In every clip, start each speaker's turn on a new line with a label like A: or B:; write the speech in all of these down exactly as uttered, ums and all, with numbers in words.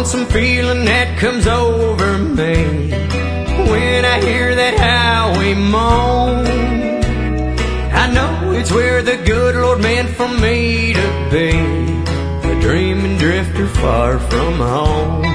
A: lonesome feeling that comes over me when I hear that highway moan. I know it's where the good Lord meant for me to be, a dreaming drifter far from home.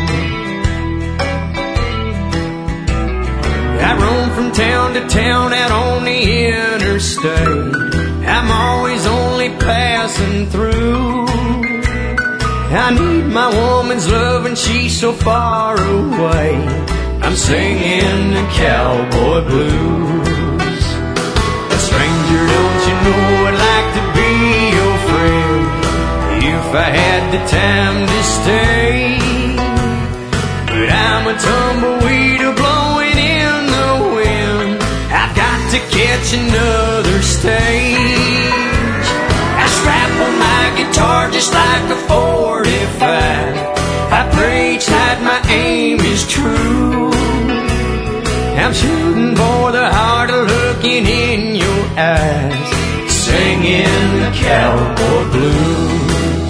A: I roam from town to town out on the interstate. I'm always only passing through. I need my woman's love and she's so far away. I'm singing the cowboy blues. A stranger, don't you know I'd like to be your friend if I had the time to stay. But I'm a tumbleweed blowing in the wind. I've got to catch another stage. I strap on my guitar just like a forty-five. I pray each night my aim is true. I'm shooting for the heart, looking in your eyes, singing the cowboy blues.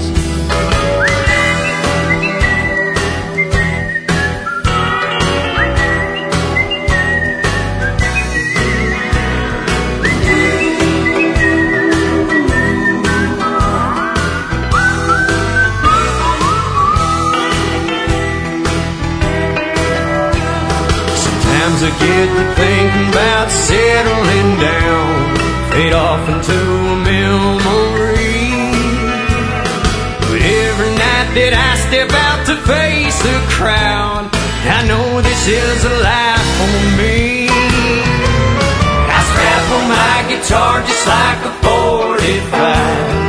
A: I get to thinking about settling down, fade off into a memory. But every night that I step out to face the crowd, I know this is a life for me. I strap on my guitar just like a forty-five.